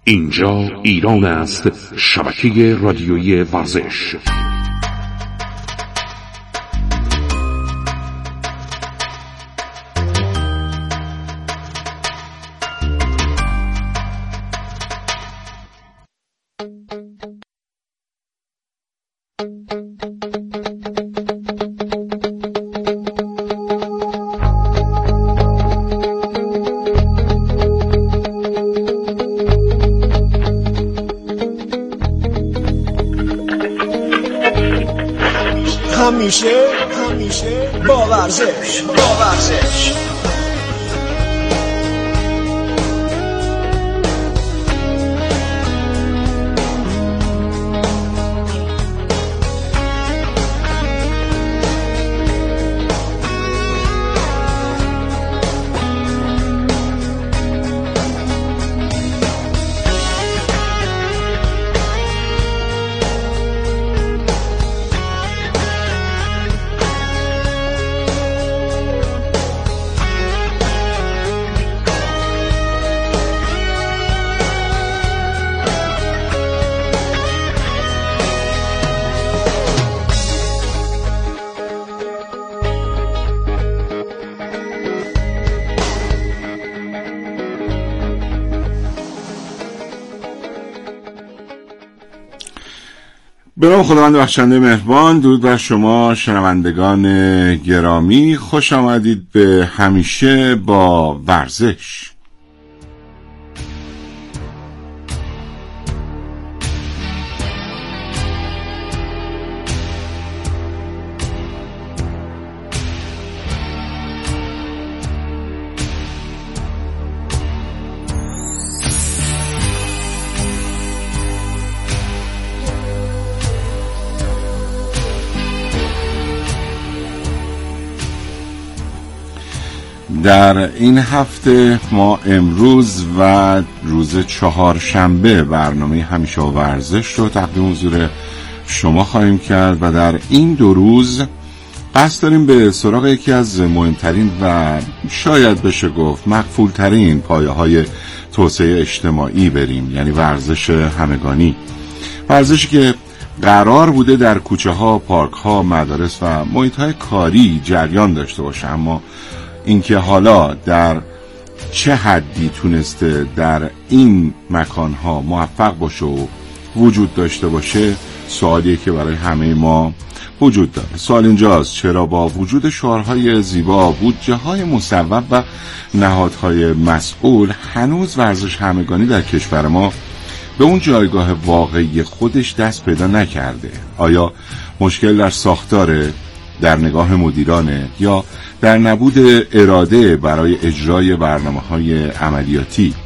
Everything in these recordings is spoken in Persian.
اینجا ایران است، شبکه رادیویی ورزش. همیشه با ورزش. به نام خداوند بخشنده مهربان. درود بر شما شنوندگان گرامی، خوش آمدید به همیشه با ورزش. در این هفته ما امروز و روز چهارشنبه برنامه همیشه با ورزش رو تقدیم حضور شما خواهیم کرد و در این دو روز قصد داریم به سراغ یکی از مهمترین و شاید بشه گفت مقفولترین پایه‌های توسعه اجتماعی بریم، یعنی ورزش همگانی. ورزشی که قرار بوده در کوچه ها، پارک ها، مدارس و محیط های کاری جریان داشته باشه، اما اینکه حالا در چه حدی تونسته در این مکانها موفق باشه و وجود داشته باشه سوالیه که برای همه ما وجود داره. سوال اینجاست چرا با وجود شعارهای زیبا، بودجه‌های مصوب و نهادهای مسئول هنوز ورزش همگانی در کشور ما به اون جایگاه واقعی خودش دست پیدا نکرده؟ آیا مشکل در ساختاره، در نگاه مدیرانه، یا در نبود اراده برای اجرای برنامه‌های عملیاتی؟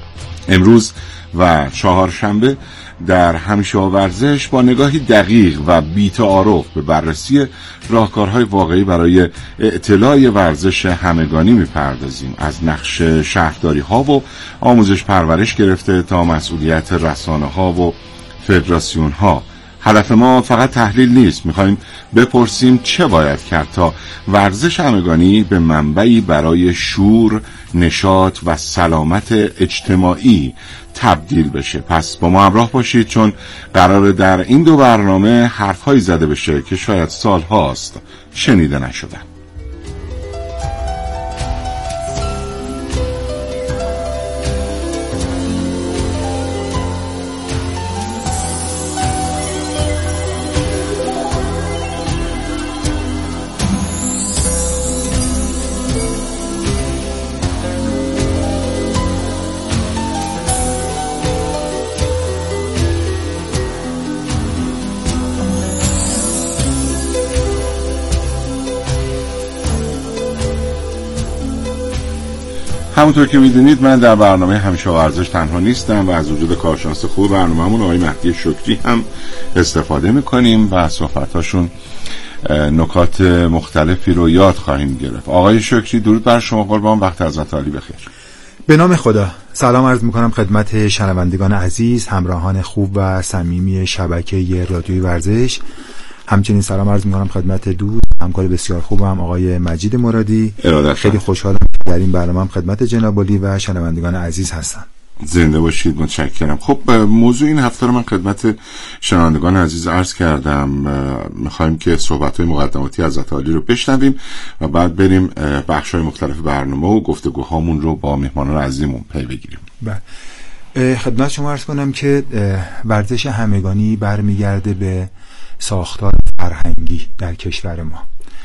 امروز و چهارشنبه در همیشه با ورزش با نگاهی دقیق و بی‌تعارف به بررسی راهکارهای واقعی برای اطلاع ورزش همگانی می‌پردازیم. از نقش شهرداری‌ها و آموزش پرورش گرفته تا مسئولیت رسانه‌ها و فدراسیون‌ها. هدف ما فقط تحلیل نیست، میخوایم بپرسیم چه باید کرد تا ورزش همگانی به منبعی برای شور، نشاط و سلامت اجتماعی تبدیل بشه. پس با ما همراه باشید، چون قراره در این دو برنامه حرفهایی زده بشه که شاید سالهاست شنیده نشدن. همونطور که میدونید من در برنامه همیشه ورزش تنها نیستم و از وجود کارشناس خوب برنامه‌مون آقای مهدی شکری هم استفاده میکنیم و صحبتاشون نکات مختلفی رو یاد خواهیم گرفت. آقای شکری درود بر شما قربان، وقت حضرت عالی بخیر. به نام خدا سلام عرض میکنم خدمت شنوندگان عزیز، همراهان خوب و صمیمی شبکه رادیوی ورزش. همچنین سلام عرض میکنم خدمت دوست همکار بسیار خوبم آقای مجید مرادی. خیلی خوشحالم در این برنامه خدمت جناب عالی و شنوندگان عزیز هستم. زنده باشید. متشکرم. خب موضوع این هفته رو من خدمت شنوندگان عزیز عرض کردم. میخوایم که صحبت‌های مقدماتی از حضرت عالی رو بشنویم و بعد بریم بخش‌های مختلف برنامه و گفتگوهامون رو با مهمانان عزیزمون پی بگیریم. بله، خدمت شما عرض کنم که ورزش همگانی برمیگرده به ساختار فرهنگی در کشور ما.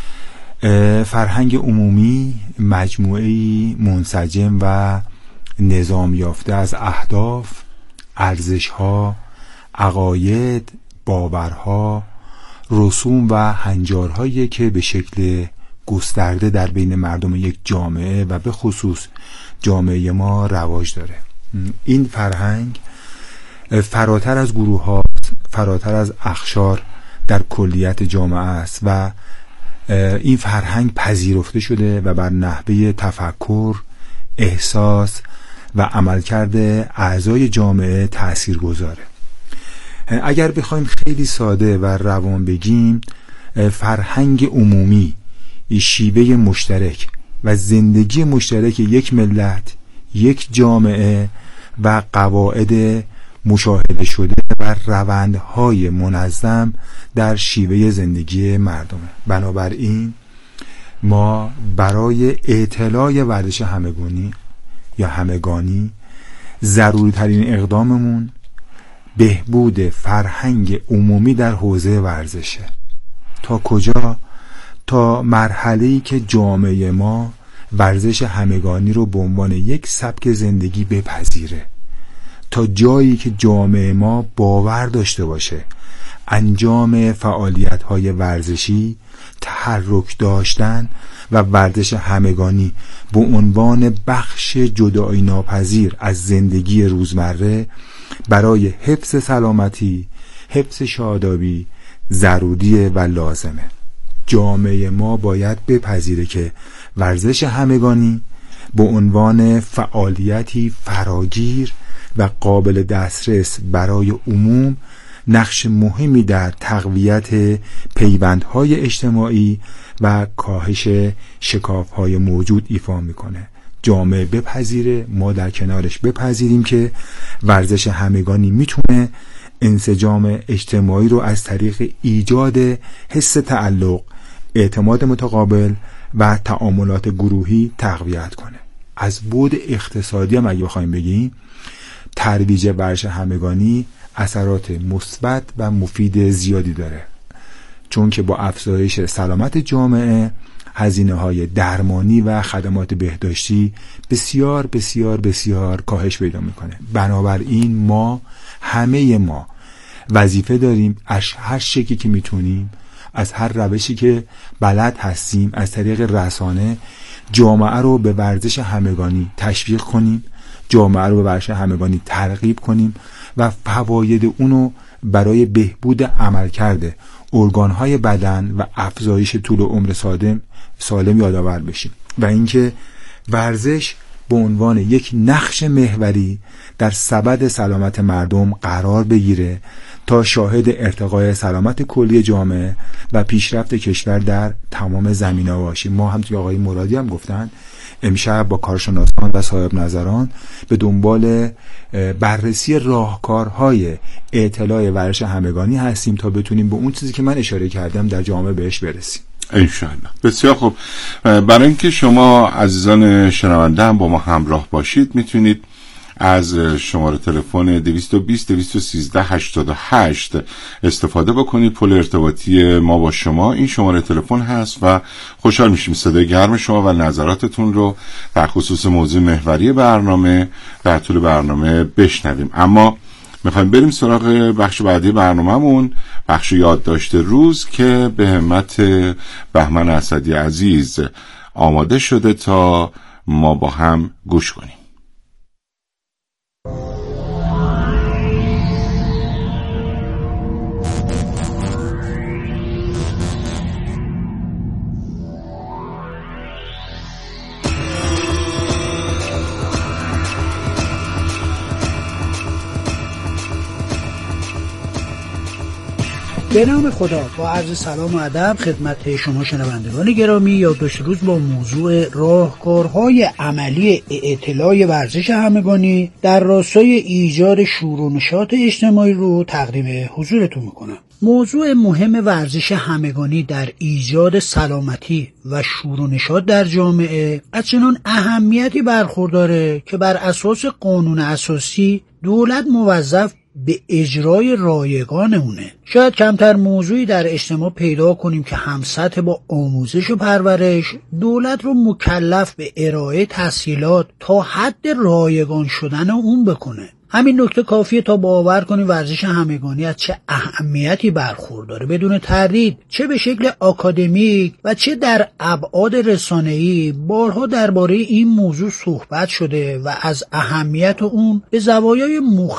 فرهنگ عمومی مجموعه‌ای منسجم و نظام یافته از اهداف، ارزش‌ها، عقاید، باورها، رسوم و هنجارهایی که به شکل گسترده در بین مردم یک جامعه و به خصوص جامعه ما رواج داره. این فرهنگ فراتر از گروه‌ها، فراتر از اقشار در کلیت جامعه است و این فرهنگ پذیرفته شده و بر نحوه تفکر، احساس و عملکرد اعضای جامعه تأثیر گذاره. اگر بخوایم خیلی ساده و روان بگیم، فرهنگ عمومی شیوه مشترک و زندگی مشترک یک ملت، یک جامعه و قواعد مشاهده شده و روندهای منظم در شیوه زندگی مردمه. بنابراین ما برای اطلاع ورزش همگانی ضروری ترین اقداممون بهبود فرهنگ عمومی در حوزه ورزشه. تا کجا؟ تا مرحله‌ای که جامعه ما ورزش همگانی رو به عنوان یک سبک زندگی بپذیره، تا جایی که جامعه ما باور داشته باشه انجام فعالیت‌های ورزشی، تحرک داشتن و ورزش همگانی به عنوان بخش جدایی ناپذیر از زندگی روزمره برای حفظ سلامتی، حفظ شادابی ضروریه و لازمه. جامعه ما باید بپذیره که ورزش همگانی به عنوان فعالیتی فراگیر و قابل دسترس برای عموم نقش مهمی در تقویت پیوندهای اجتماعی و کاهش شکافهای موجود ایفا میکنه. جامعه بپذیره، ما در کنارش بپذیریم که ورزش همگانی میتونه انسجام اجتماعی رو از طریق ایجاد حس تعلق، اعتماد متقابل و تعاملات گروهی تقویت کنه. از بعد اقتصادی هم اگه بخوایم بگیم، ترویج ورزش همگانی اثرات مثبت و مفید زیادی داره، چون که با افزایش سلامت جامعه هزینه‌های درمانی و خدمات بهداشتی بسیار بسیار بسیار کاهش پیدا میکنه. بنابراین همه ما وظیفه داریم از هر شکلی که میتونیم، از هر روشی که بلد هستیم، از طریق رسانه جامعه رو به ورزش همگانی تشویق کنیم، جامعه رو به ورزش همگانی ترغیب کنیم و فواید اونو برای بهبود عملکرد ارگان‌های بدن و افزایش طول و عمر سالم یادآور بشیم و اینکه ورزش به عنوان یک نقش محوری در سبد سلامت مردم قرار بگیره تا شاهد ارتقای سلامت کلی جامعه و پیشرفت کشور در تمام زمینه‌ها باشیم. ما همونطور که آقای مرادی هم گفتن، امشب با کارشناسان و صاحب نظران به دنبال بررسی راهکارهای اطلاع ورزش همگانی هستیم تا بتونیم به اون چیزی که من اشاره کردم در جامعه بهش برسیم انشاءالله. بسیار خوب. برای اینکه شما عزیزان شنونده هم با ما همراه باشید، میتونید از شماره تلفن 220-213-88 استفاده بکنید. پل ارتباطی ما با شما این شماره تلفن هست و خوشحال میشیم صدای گرم شما و نظراتتون رو در خصوص موضوع محوری برنامه در طول برنامه بشنویم. اما میخوایم بریم سراغ بخش بعدی برنامه‌مون، بخش یادداشت روز که به همت بهمن اسدی عزیز آماده شده تا ما با هم گوش کنیم. به نام خدا، با عرض سلام و ادب خدمت شما شنوندگان گرامی، یادداشت روز با موضوع راهکارهای عملی اطلاع ورزش همگانی در راستای ایجاد شور و نشاط اجتماعی رو تقدیم حضورتون میکنم. موضوع مهم ورزش همگانی در ایجاد سلامتی و شور و نشاط در جامعه از چنان اهمیتی برخورداره که بر اساس قانون اساسی دولت موظف به اجرای رایگان اونه. شاید کمتر موضوعی در اجتماع پیدا کنیم که همسطح با آموزش و پرورش دولت رو مکلف به ارائه تسهیلات تا حد رایگان شدن اون بکنه. همین نکته کافیه تا باور کنیم ورزش همگانی از چه اهمیتی برخورداره. بدون تردید چه به شکل آکادمیک و چه در ابعاد رسانه‌ای بارها درباره این موضوع صحبت شده و از اهمیت اون به زوایای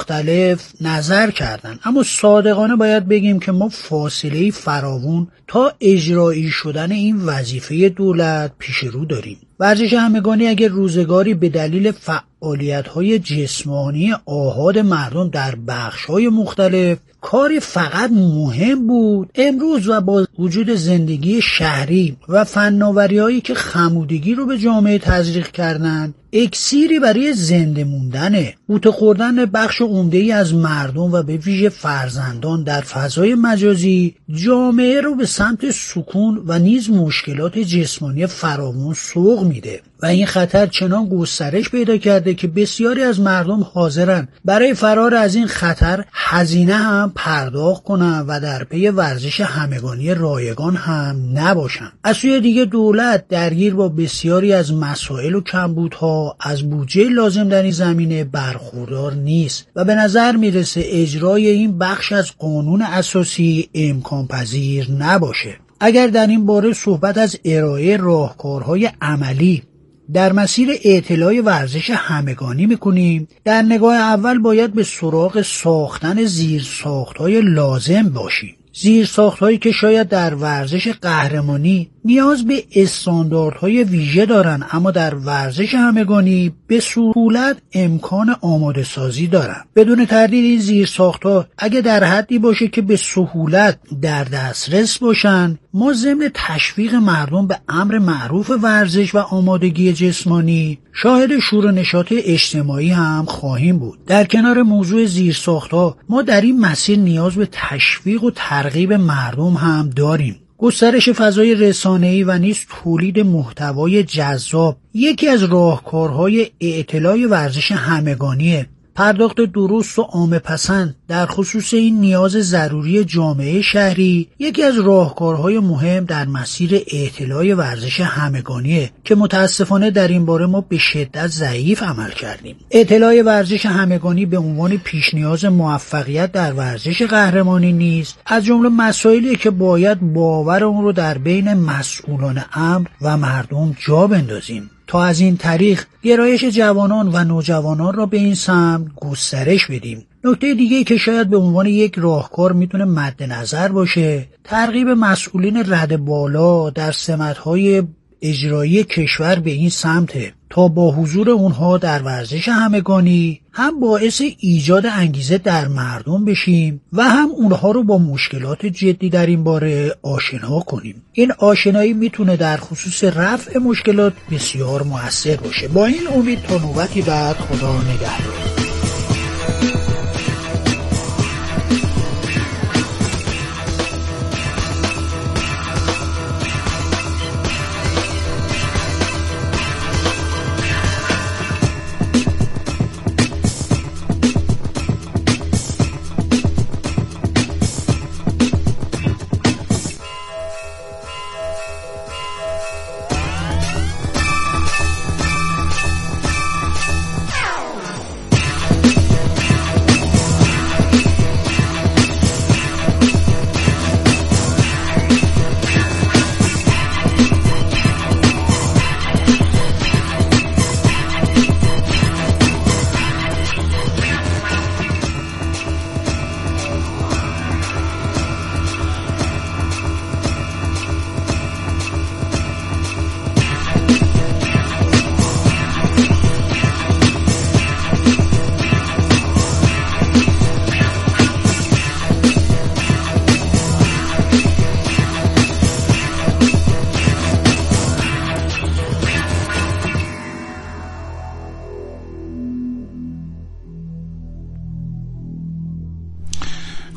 مختلف نظر کردن. اما صادقانه باید بگیم که ما فاصله فراوون تا اجرایی شدن این وظیفه دولت پیش رو داریم. ورزش همگانی اگر روزگاری به دلیل فعالیت‌های جسمانی آحاد مردم در بخش‌های مختلف کاری فقط مهم بود، امروز و با وجود زندگی شهری و فناوری‌هایی که خمودگی رو به جامعه تزریق کردن، اکسیری برای زنده موندنه. بوته خوردن بخش عمده‌ای از مردم و به ویژه فرزندان در فضای مجازی جامعه رو به سمت سکون و نیز مشکلات جسمانی فراوان سوق میده و این خطر چنان گسترش پیدا کرده که بسیاری از مردم حاضرن برای فرار از این خطر هزینه هم پرداخت کنن و در پی ورزش همگانی رایگان هم نباشن. از سوی دیگه دولت درگیر با بسیاری از مسائل و کمبودها از بودجه لازم در این زمینه برخوردار نیست و به نظر میرسه اجرای این بخش از قانون اساسی امکان پذیر نباشه. اگر در این باره صحبت از ارائه راهکارهای عملی در مسیر اطلاع ورزش همگانی میکنیم، در نگاه اول باید به سراغ ساختن زیرساخت‌های لازم باشیم. زیرساخت‌هایی که شاید در ورزش قهرمانی نیاز به استانداردهای ویژه دارن، اما در ورزش همگانی به سهولت امکان آماده سازی دارن. بدون تردید این زیرساخت‌ها اگه در حدی باشه که به سهولت در دسترس باشن، ما ضمن تشویق مردم به امر معروف ورزش و آمادگی جسمانی شاهد شور و نشاط اجتماعی هم خواهیم بود. در کنار موضوع زیرساخت‌ها ما در این مسیر نیاز به تشویق و ترغیب مردم هم داریم. گسترش فضای رسانه‌ای و نیز تولید محتوای جذاب یکی از راهکارهای اطلاع ورزش همگانیه. پرداخت درست و عامه پسند در خصوص این نیاز ضروری جامعه شهری یکی از راهکارهای مهم در مسیر اطلاع ورزش همگانیه که متاسفانه در این باره ما به شدت ضعیف عمل کردیم. اطلاع ورزش همگانی به عنوان پیش نیاز موفقیت در ورزش قهرمانی نیست، از جمله مسائلی که باید باور اون رو در بین مسئولان امر و مردم جا بندازیم تا از این طریق گرایش جوانان و نوجوانان را به این سمت گسترش بدیم. نکته دیگه که شاید به عنوان یک راهکار میتونه مد نظر باشه، ترغیب مسئولین رده بالا در سمت‌های اجرایی کشور به این سمته تا با حضور اونها در ورزش همگانی هم باعث ایجاد انگیزه در مردم بشیم و هم اونها رو با مشکلات جدی در این باره آشنا کنیم. این آشنایی میتونه در خصوص رفع مشکلات بسیار مؤثر باشه. با این امید تا نوبتی بعد، خدا نگهدار.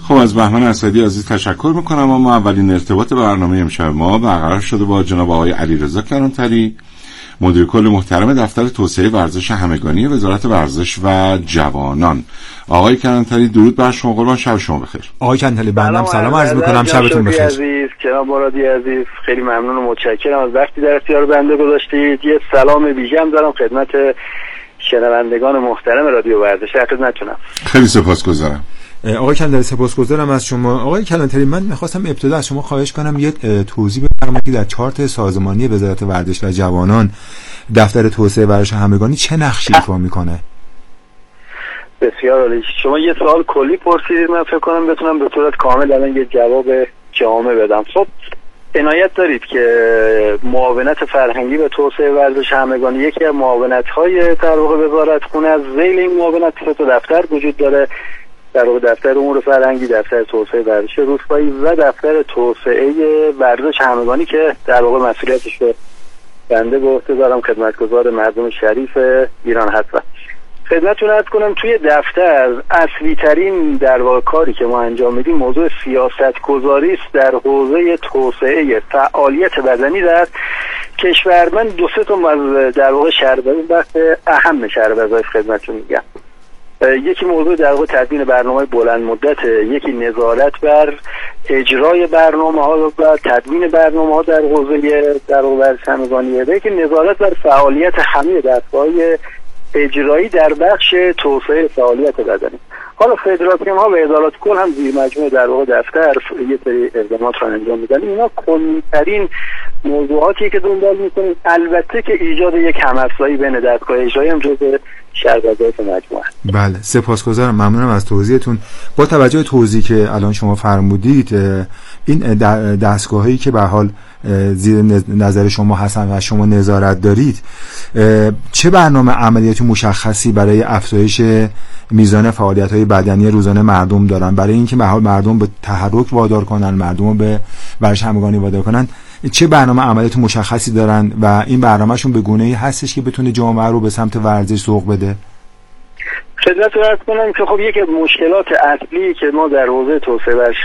خب از بهمن اسدی عزیز تشکر میکنم. اما اولین ارتباط برنامه امشب ما برقرار شده با جناب آقای علیرضا کلانتری، مدیر کل محترم دفتر توسعه ورزش همگانی وزارت ورزش و جوانان. آقای کلانتری درود بر شما، قربان شب شما بخیر. آقای کلانتری بنده سلام عرض میکنم، شبتون بخیر. عزیز جناب مرادی عزیز، خیلی ممنون و متشکرم از وقتی در اختیار بنده گذاشتید. یه سلام ویژه‌ام دارم خدمت شنوندگان محترم رادیو ورزش خدمتتونم. خیلی سپاسگزارم. آقای کلانتری سپاسگزارم از شما. آقای کلانتری من می‌خواستم ابتدا از شما خواهش کنم یه توضیح بفرمایید که در چارت سازمانی وزارت ورزش و جوانان دفتر توسعه ورزش همگانی چه نقشی ایفا میکنه؟ بسیار عالی. شما یه سوال کلی پرسیدید، من فکر کنم بتونم به صورت کامل الان یه جواب جامع بدم. خب عنایت دارید که معاونت فرهنگی و توسعه ورزش همگانی یکی از معاونت‌های در واقع وزارتخونه از ذیل این معاونت سه دفتر وجود داره، در واقع دفتر امور فرهنگی، دفتر توسعه ورزش روستایی و دفتر توسعه ورزش همگانی که در واقع مسئولیتش رو بنده به عهده دارم، خدمتگزار مردم شریف ایران هستم. خدمتتون عرض کنم توی دفتر اصلی ترین در واقع کاری که ما انجام میدیم موضوع سیاست گذاری است در حوزه توسعه فعالیت بدنی در کشور. من دو سه تا از در واقع شهربازی بحث اهم شهربازی خدمتتون میگم. یکی موضوع در واقع تدوین برنامه بلند مدت، یکی نظارت بر اجرای برنامه‌ها و تدوین برنامه‌ها در حوزه در واقع ورزش همگانی، یکی نظارت بر فعالیت همه دستگاه‌های اجرایی در بخش توسعه فعالیت بدنی. حالا فدراسیون ها و ادارات کل هم زیر مجموعه در واقع دفتر یه سری اقدامات رو انجام میدن. اینا کلی‌ترین موضوعاتی که دنبال میکنیم، البته که ایجاد یک هم‌افزایی بین دستگاه اجرایی هم جزء شربازات مجموعه. بله سپاسگزارم، ممنونم از توضیحتون. با توجه به توضیحی که الان شما فرمودید، این دستگاهایی که به حال زیر نظر شما هستن و شما نظارت دارید، چه برنامه عملیاتی مشخصی برای افزایش میزان فعالیت‌های بدنی روزانه مردم دارن، برای اینکه به حال مردم به تحرک وادار کنن، مردم رو به ورزش همگانی وادار کنن؟ چه برنامه عملیاتی مشخصی دارن و این برنامه‌شون به گونه‌ای هستش که بتونه جامعه رو به سمت ورزش سوق بده؟ خدمتتون عرض کنم که خب یک مشکلات اصلی که ما در حوزه توسعه ورزش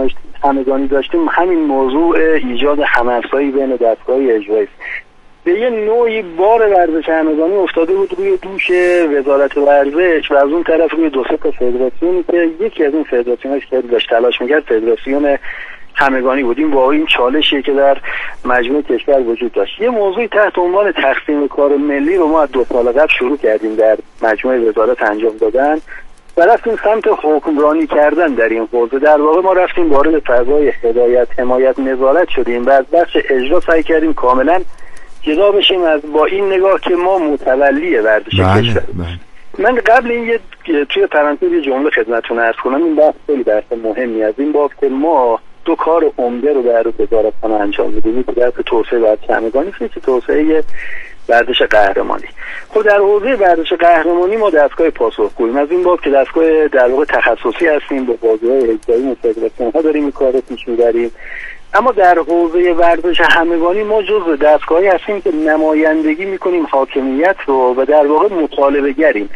همگانی داشتیم همین موضوع ایجاد هم‌افزایی بین دستگاه‌های اجرایی. به یه نوعی بار ورزش همگانی افتاده بود روی دوش وزارت ورزش و از اون طرف روی دو سه تا فدراسیونی که یکی از این فدراسیون‌ها که داشت تلاش می‌کرد فدراسیون همگانی بودیم. با این چالشی که در مجموع کشور وجود داشت، یه موضوعی تحت عنوان تقسیم کار ملی رو ما از 2 سال قبل شروع کردیم در مجموعه وزارت انجام دادن و رفتیم سمت حکمرانی کردن در این حوزه. در واقع ما رفتیم وارد فضای هدایت، حمایت، نظارت شدیم و از بخش اجرا سعی کردیم کاملا جدا بشیم از با این نگاه که ما متولی ورزش کشور. من قبل این توی پرانتز یه جمله خدمتتون عرض کنم، این بحث خیلی بحث مهمی از این باب که ما 2 کار عمده رو در وزارتخانه انجام میدیم که در توسعه ورزش همگانی که توسعه ورزش قهرمانی. خب در حوزه ورزش قهرمانی ما دستگاه پاسخگوییم از این باب که دستگاه در واقع تخصصی هستیم، با بازی‌های اجرایی و فدراسیون‌ها داریم این کارو پیش می‌بریم. اما در حوزه ورزش همگانی ما جزو دستگاهی هستیم که نمایندگی می‌کنیم حاکمیت رو و در واقع مطالبه گریم.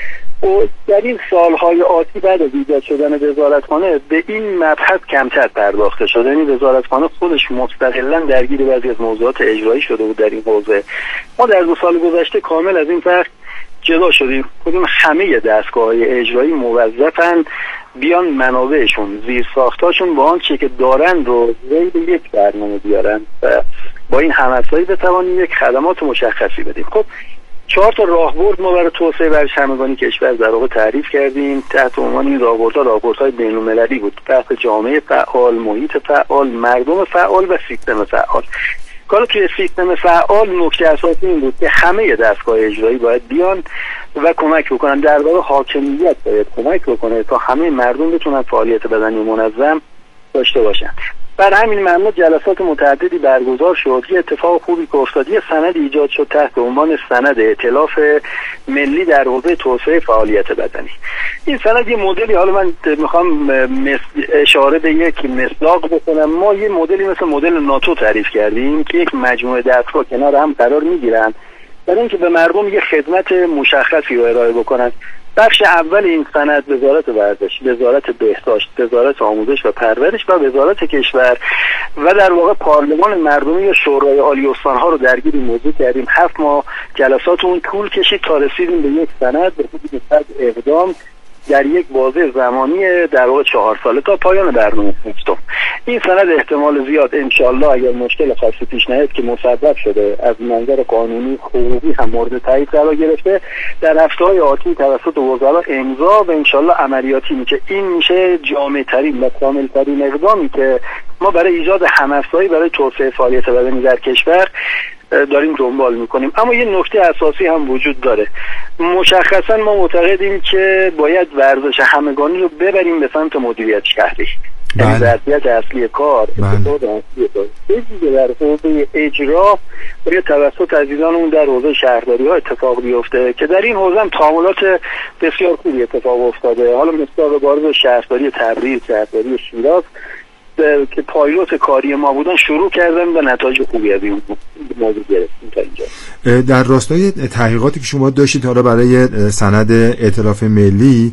و در این سالهای آتی بعد از ایجاد شدن وزارتخانه به این مبحث کمتر پرداخته شده. یعنی وزارتخانه خودش مستقلاً درگیر بعضی از موضوعات اجرایی شده بود در این حوزه. ما در 2 سال گذشته کامل از این فرق جدا شدیم. خودمون همه دستگاه‌های اجرایی موظفن بیان منابعشون، زیر ساختاشون با آنچه که دارن رو زیر یک برنامه بیارن و با این هم‌افزایی بتوانیم یک خدمات مشخصی بدیم. خب 4 تا راهبرد ما برای توسعه ورزش همگانی کشور در واقع تعریف کردیم. تحت عنوان این راهبردهای بین‌المللی بود: بحث جامعه فعال، محیط فعال، مردم فعال و سیستم فعال. کار توی سیستم فعال نکته اساسی این بود که همه دستگاه اجرایی باید بیان و کمک بکنن، در واقع حاکمیت باید کمک بکنه تا همه مردم بتونن فعالیت بدنی منظم داشته باشن. بر همین مبنا جلسات متعددی برگزار شد. یه اتفاق خوبی که افتاد، یه سند ایجاد شد تحت عنوان سند ائتلاف ملی در حوزه توسعه فعالیت بدنی. این سند یه مدلی، حالا من میخوام اشاره به یک مصداق بکنم، ما یه مدلی مثل مدل ناتو تعریف کردیم که یک مجموعه دستگاه کنار هم قرار میگیرن برای اینکه به مردم یه خدمت مشخصی رو ارائه بکنن. بخش اول این سند وزارت ورزش، وزارت بهداشت، وزارت آموزش و پرورش و وزارت کشور و در واقع پارلمان مردمی یا شورای عالی استان‌ها رو درگیر این موضوع کردیم. 7 ماه جلسات اون طول کشید تا رسیدیم به یک سند به حدود 100 اقدام در یک بازه زمانی در واقع 4 ساله تا پایان برنامه هفتم. این سند احتمال زیاد انشالله اگر مشکل خاصی پیش نیاد که مسبب شده از منظر قانونی حقوقی هم مورد تایید قرار گرفته، در هفته‌های آتی توسط وزرا امضا و انشالله عملیاتی میشه. این میشه جامع‌ترین و کامل‌ترین اقدامی که ما برای ایجاد هم‌افزایی برای توسعه فعالیت بدنی در کشور داریم دنبال میکنیم. اما یه نکته اساسی هم وجود داره. مشخصا ما معتقدیم که باید ورزش همگانی رو ببریم به سمت مدیریت شهری. یعنی ظرفیت اصلی کار اقتصاد اصلی کار در حوزه اجرا باید توسط عزیزان اون در حوزه شهرداری ها اتفاق بیفته که در این حوزه هم تعاملات بسیار خوبی اتفاق افتاده. حالا مثال بارز شهرداری تبریز، شهرداری شیراز که پایلوت کاری ما بودن شروع کردن و نتایج خوبی از این موضوع گرفتیم تا اینجا. در راستای تحقیقاتی که شما داشتید حالا برای سند ائتلاف ملی،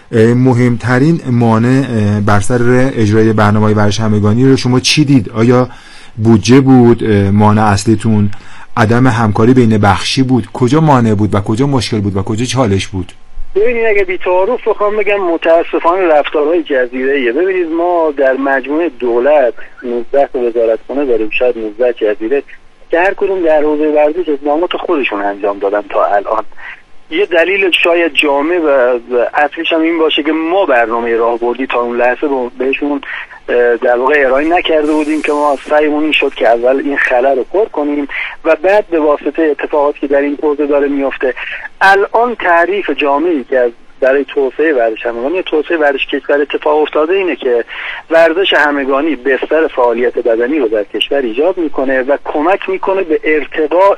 مهمترین مانع بر سر اجرای برنامه‌های ورزش همگانی رو شما چی دید؟ آیا بودجه بود مانع اصلیتون؟ عدم همکاری بین بخشی بود؟ کجا مانع بود و کجا مشکل بود و کجا چالش بود؟ ببینید اگه بی‌تعارف بخوام بگم متاسفانه رفتارهای جزیره‌ایه. ببینید ما در مجموعه دولت 19 وزارتخانه داریم، شاید 19 جزیره که هر کدوم در حوزه ورزش اقدامات خودشون انجام دادن تا الان. یه دلیل شاید جامع و اصلیش هم این باشه که ما برنامه راهبردی تا اون لحظه بهشون در واقع ارائه نکرده بودیم که ما سعیمون این شد که اول این خلأ رو پر کنیم و بعد به واسطه اتفاقاتی که در این حوزه داره میفته الان تعریف جامعی که از برای توسعه ورزش همگانی توسعه ورزش کشور اتفاق افتاده اینه که ورزش همگانی بستر فعالیت بدنی رو در کشور ایجاد میکنه و کمک میکنه به ارتقاء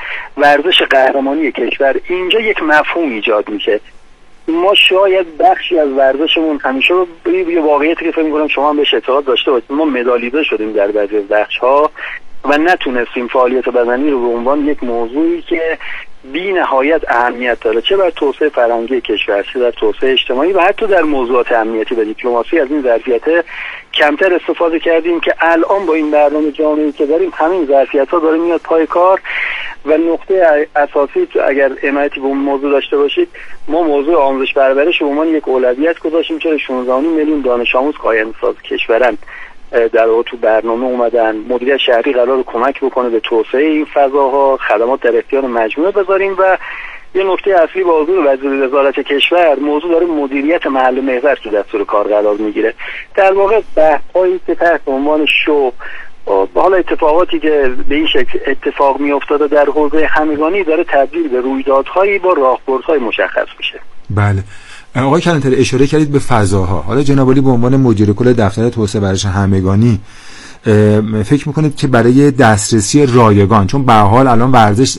ورزش قهرمانی کشور. اینجا یک مفهوم ایجاد میشه. ما شاید بخشی از ورزشمون همیشه یه واقعیتی که فکر میکنم شما هم بهش اعتقاد داشته باشید، ما مدالیزه شدیم در بعضی از بخش‌ها و نتونستیم فعالیت بدنی رو به عنوان یک موضوعی که بی نهایت اهمیت داره چه بر توسعه فرهنگی کشور، چه در توسعه اجتماعی و حتی در موضوعات امنیتی و دیپلماسی از این ظرفیت کمتر استفاده کردیم که الان با این برنامه جامعی که داریم همین ظرفیت‌ها داره میاد پای کار. و نقطه اساسی اگر عنایتی به اون موضوع داشته باشید، ما موضوع آموزش پرورش به عنوان یک اولویت گذاشتیم، چرا 16 میلیون دانش آموز آینده‌ساز کشورن در واقع تو برنامه اومدن. مدیریت شهری قرار کمک بکنه به توسعه این فضاها، خدمات در اختیار مجموعه بذاریم. و یه نکته اصلی با حضور وزیر وزارت کشور، موضوع داره مدیریت محل محور تو دستور کار قرار میگیره. در واقع بحث‌هایی که تحت عنوان شو حالا اتفاقاتی که به این شکل اتفاق میافتاده در حوزه همگانی داره تبدیل به رویدادهایی با راهبردهای مشخص میشه. بله. آقای کلانتری اشاره کردید به فضاها. حالا جناب عالی به عنوان مدیر کل دفتر توسعه ورزش همگانی فکر میکنید که برای دسترسی رایگان، چون به هر حال الان ورزش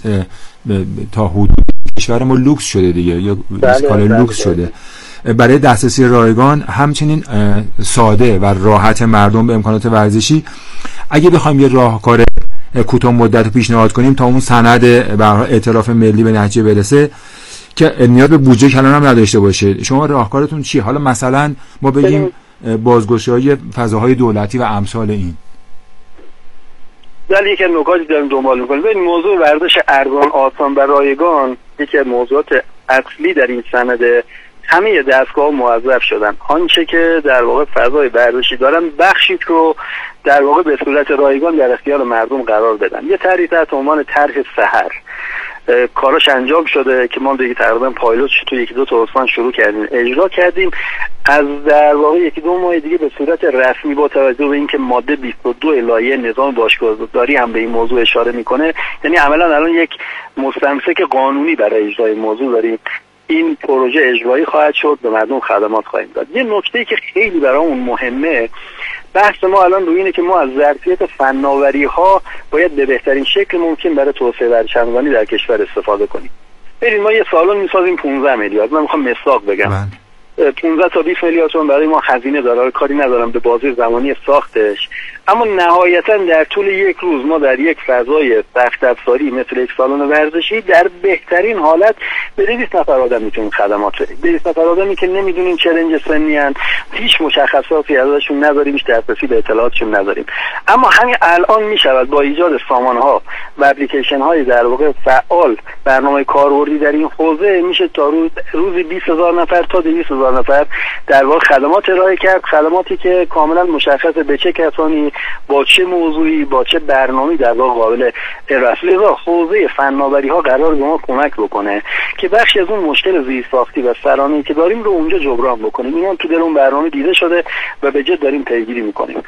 تا حدود کشور ما لوکس شده دیگه، یا اسکال لوکس شده، برای دسترسی رایگان همچنین ساده و راحت مردم به امکانات ورزشی، اگه بخوایم یه راهکار کوتاه مدت رو پیشنهاد کنیم تا اون سند به ائتلاف ملی به نتیجه برسه که نیاز به بودجه کلان هم نداشته باشه، شما راهکارتون چیه؟ حالا مثلا ما بگیم بازگشایی فضاهای دولتی و امثال این. ولی یک نکاتی داریم دنبال می‌کنیم. ببین موضوع ورزش ارزان، آسان و رایگان یکی از موضوعات اصلی در این سند. همه دستگاه موظف شدن آنچه که در واقع فضای ورزشی دارن بخشی رو در واقع به صورت رایگان در اختیار مردم قرار بدن. یه طرحی تحت عنوان طرح سحر کاراش انجام شده که ما دیگه تقریبا پایلوتش تو یکی دو تا استان شروع کردیم، اجرا کردیم. از در واقع یکی دو ماه دیگه به صورت رسمی با توجه به اینکه ماده 22 لایحه نظام باشگاه‌داری هم به این موضوع اشاره میکنه، یعنی عملا الان یک مستمسک قانونی برای اجرای موضوع داریم. این پروژه اجرایی خواهد شد، به مردم خدمات خواهیم داد. یه نکته‌ای که خیلی برامون مهمه، بحث ما الان روی اینه که ما از ظرفیت فناوری‌ها باید به بهترین شکل ممکن برای توسعه ورزش همگانی در کشور استفاده کنیم. ببینید ما یه سالن می‌سازیم 15 میلیارد. من می‌خوام مثال بگم. 15 تا 20 میلیارد تومان برای ما هزینه داره. کاری ندارم به بازی زمانی ساختش، اما نهایتا در طول یک روز ما در یک فضای سخت افزاری مثل یک سالن ورزشی در بهترین حالت به 200 نفر آدم میتونیم خدمات بدیم. 200 نفر آدمی که نمیدونیم چه رنج سنی ان، هیچ مشخصاتی ازشون نداریم، هیچ دسترسی به اطلاعاتشون نداریم. اما همین الان میشود با ایجاد سامانها و اپلیکیشن های در واقع فعال برنامه کاربردی در این حوزه میشه تا روزی 20000 نفر تا 200000 نفر در واقع خدمات ارائه کرد، خدماتی که کاملا مشخصه به چه کسانی، با چه موضوعی، با چه برنامه‌ای در واقع قابل ارائه است. لذا حوزه فناوری ها قرار به ما کمک بکنه که بخشی از اون مشکل زیرساختی و سرانه‌ای که داریم رو اونجا جبران بکنیم. اینا تو دل اون برنامه دیده شده و به جد داریم پیگیری میکنیم.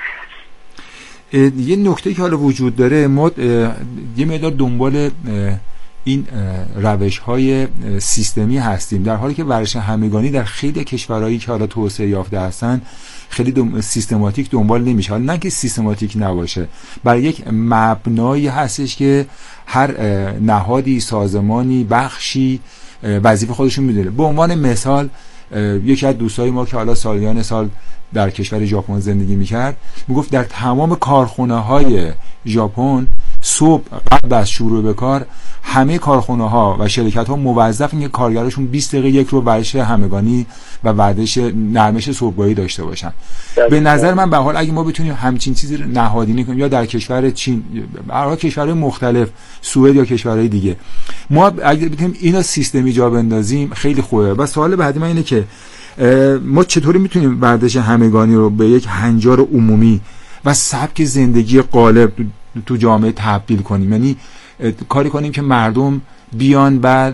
یه نکته که حالا وجود داره، ما یه مقدار دنبال این روش‌های سیستمی هستیم، در حالی که ورزش همگانی در خیلی کشورهایی که حالا توسعه یافته هستن خیلی سیستماتیک دنبال نمیشه. حالا نه که سیستماتیک نباشه، برای یک مبنایی هستش که هر نهادی، سازمانی، بخشی وظیفه خودشون میدونه. به عنوان مثال یکی از دوستای ما که حالا سالیان سال در کشور ژاپن زندگی میکرد میگفت در تمام کارخونه‌های ژاپن صبح قبل از شروع به کار همه کارخونه‌ها و شرکت‌ها موظفن که کارگراشون 20 دقیقه یک رو ورزش همگانی و ورزش نرمش صبحگاهی داشته باشن. به نظر من به حال اگه ما بتونیم همچین چیزی رو نهادینه کنیم، یا در کشور چین، برای کشورهای مختلف، سوئد یا کشورهای دیگه، ما اگه بتونیم اینا سیستمی جا بندازیم خیلی خوبه. و سوال بعدی من اینه که ما چطوری میتونیم ورزش همگانی رو به یک هنجار عمومی و سبک زندگی غالب تو جامعه تبدیل کنیم؟ یعنی کاری کنیم که مردم بیان بعد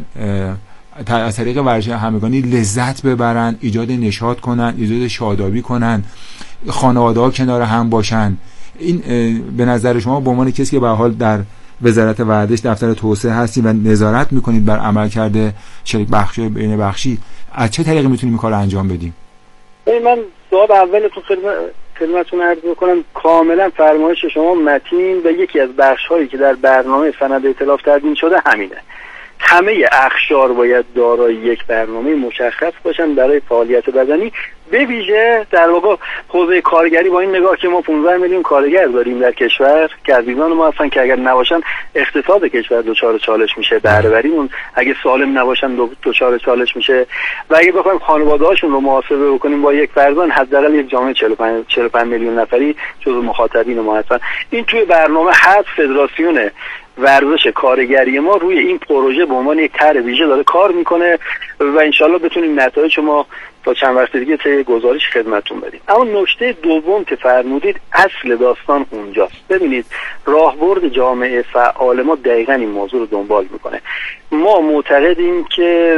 از طریق ورزش همگانی لذت ببرن، ایجاد نشاط کنن، ایجاد شادابی کنن، خانواده‌ها کنار هم باشن. این به نظر شما به عنوان کسی که به حال در وزارت ورزش دفتر توسعه هستید و نظارت میکنید بر عملکرد شریک بخشی بین بخشی، از چه طریقی میتونیم این کار رو انجام بدیم؟ من جواب اولتون خدمتتون عرض میکنم، کاملا فرمایش شما متین و یکی از بخش‌هایی که در برنامه سند ائتلاف تدوین شده همینه. همه اقشار باید دارای یک برنامه مشخص باشن برای فعالیت بدنی، به ویژه در واقع حوزه کارگری. با این نگاه که ما 15 میلیون کارگر داریم در کشور که عزیزان ما هستن که اگر نباشن اقتصاد کشور دچار چالش میشه، بهره‌وریمون اگه سالم نباشن دچار چالش میشه، و اگه بخوایم خانواده‌هاشون رو محاسبه بکنیم با یک فرزند، حداقل یک جامعه 45 میلیون نفری جزو مخاطبین ما هستن. این توی برنامه هست. فدراسیون ورزش کارگری ما روی این پروژه به عنوان یک طرح ویژه داره کار میکنه و انشالله بتونیم نتایج ما تا چند وقت دیگه طی گزارش خدمتتون بدیم. اما نکته دوم که فرمودید، اصل داستان اونجاست. ببینید راهبرد جامعه فعال ما دقیقاً این موضوع رو دنبال میکنه. ما معتقدیم که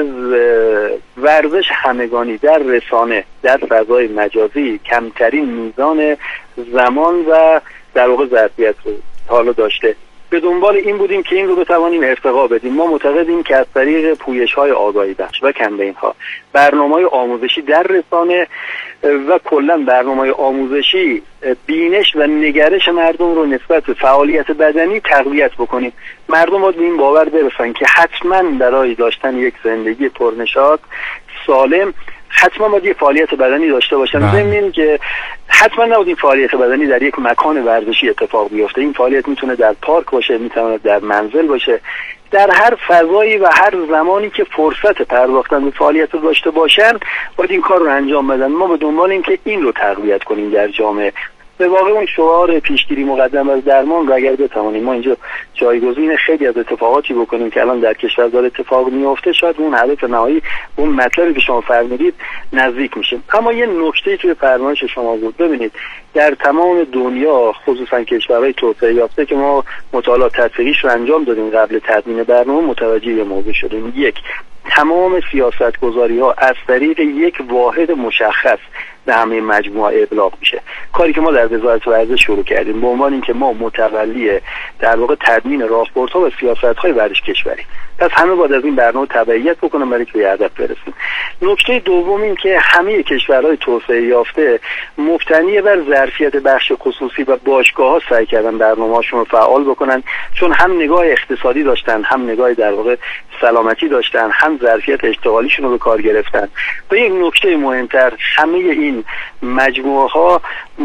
ورزش همگانی در رسانه، در فضای مجازی کمترین میزان زمان و در واقع ظرفیت رو حالا داشته. به دنبال این بودیم که این رو بتوانیم ارتقا بدیم. ما معتقدیم که از طریق پویش‌های آگاهی بخش و کمپین‌ها، برنامه‌های آموزشی در رسانه و کلاً برنامه‌های آموزشی بینش و نگرش مردم رو نسبت به فعالیت بدنی تقویت بکنیم. مردم باید به این باور برسن که حتماً برای داشتن یک زندگی پرنشاط سالم حتما باید یک فعالیت بدنی داشته باشن. ضمن که حتما نباید این فعالیت بدنی در یک مکان ورزشی اتفاق بیفته. این فعالیت میتونه در پارک باشه، میتونه در منزل باشه، در هر فضایی و هر زمانی که فرصت پرداختن به فعالیت رو داشته باشن باید این کار رو انجام بدن. ما به دنبال این که این رو تقویت کنیم در جامعه. به واقع اون شعار پیشگیری مقدم از درمان رو اگر بتوانیم ما اینجا جایگزین خیلی از اتفاقاتی بکنیم که الان در کشور داره اتفاق میفته، شاید اون هدف نهایی، اون مطلبی که شما فرمودید نزدیک میشیم. اما یه نکته توی فرمایش شما بود. ببینید در تمام دنیا، خصوصا کشورهای توسعه یافته که ما مطالعات تطبیقیش رو انجام دادیم قبل تدوین برنامه، متوجه به موضوع شدیم. یک، تمام سیاست‌گذاری‌ها از طریق یک واحد مشخص به همه مجموعه ابلاغ میشه. کاری که ما در وزارت ورزش شروع کردیم به عنوان اینکه ما متولی در واقع تدوین راهبردها و سیاست‌های ورزش کشوری، پس همه باید از این برنامه تبعیت بکنن برای که به هدف برسیم. نکته دوم این که همه کشورهای توسعه یافته مبتنی بر ظرفیت بخش خصوصی و باشگاه‌ها سعی کردن برنامه‌هاشون رو فعال بکنن، چون هم نگاه اقتصادی داشتن، هم نگاه در واقع سلامتی داشتن، هم ظرفیت اشتغالیشون رو به کار گرفتن. و یک نکته مهمتر، همه این مجموعه‌ها